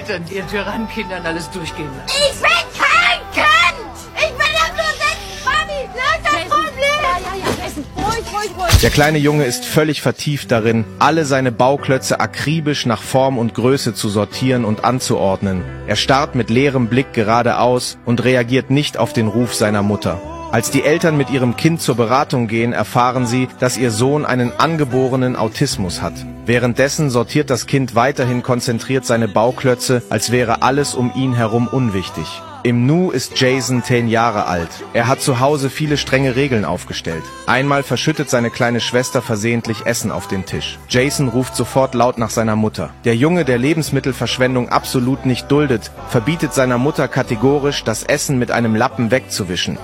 Eltern, die ihren Tyrannenkindern alles durchgehen lassen. Ich bin kein Kind! Ich will das nur sehen! Mami, löst das Problem! Ja, Jason, ruhig. Der kleine Junge ist völlig vertieft darin, alle seine Bauklötze akribisch nach Form und Größe zu sortieren und anzuordnen. Er starrt mit leerem Blick geradeaus und reagiert nicht auf den Ruf seiner Mutter. Als die Eltern mit ihrem Kind zur Beratung gehen, erfahren sie, dass ihr Sohn einen angeborenen Autismus hat. Währenddessen sortiert das Kind weiterhin konzentriert seine Bauklötze, als wäre alles um ihn herum unwichtig. Im Nu ist Jason 10 Jahre alt. Er hat zu Hause viele strenge Regeln aufgestellt. Einmal verschüttet seine kleine Schwester versehentlich Essen auf den Tisch. Jason ruft sofort laut nach seiner Mutter. Der Junge, der Lebensmittelverschwendung absolut nicht duldet, verbietet seiner Mutter kategorisch, das Essen mit einem Lappen wegzuwischen.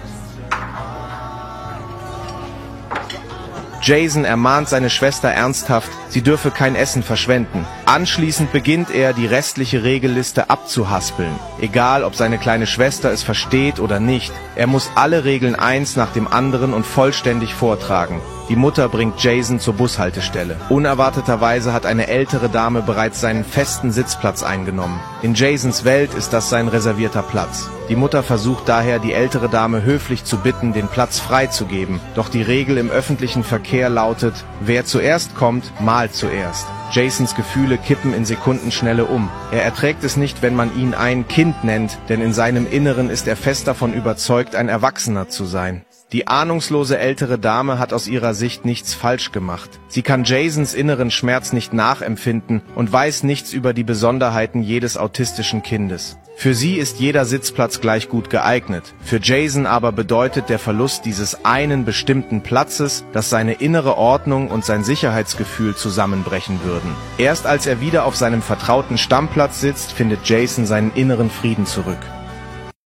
Jason ermahnt seine Schwester ernsthaft, sie dürfe kein Essen verschwenden. Anschließend beginnt er, die restliche Regelliste abzuhaspeln. Egal, ob seine kleine Schwester es versteht oder nicht, er muss alle Regeln eins nach dem anderen und vollständig vortragen. Die Mutter bringt Jason zur Bushaltestelle. Unerwarteterweise hat eine ältere Dame bereits seinen festen Sitzplatz eingenommen. In Jasons Welt ist das sein reservierter Platz. Die Mutter versucht daher, die ältere Dame höflich zu bitten, den Platz freizugeben. Doch die Regel im öffentlichen Verkehr lautet, wer zuerst kommt, mahlt zuerst. Jasons Gefühle kippen in Sekundenschnelle um. Er erträgt es nicht, wenn man ihn ein Kind nennt, denn in seinem Inneren ist er fest davon überzeugt, ein Erwachsener zu sein. Die ahnungslose ältere Dame hat aus ihrer Sicht nichts falsch gemacht. Sie kann Jasons inneren Schmerz nicht nachempfinden und weiß nichts über die Besonderheiten jedes autistischen Kindes. Für sie ist jeder Sitzplatz gleich gut geeignet. Für Jason aber bedeutet der Verlust dieses einen bestimmten Platzes, dass seine innere Ordnung und sein Sicherheitsgefühl zusammenbrechen würden. Erst als er wieder auf seinem vertrauten Stammplatz sitzt, findet Jason seinen inneren Frieden zurück.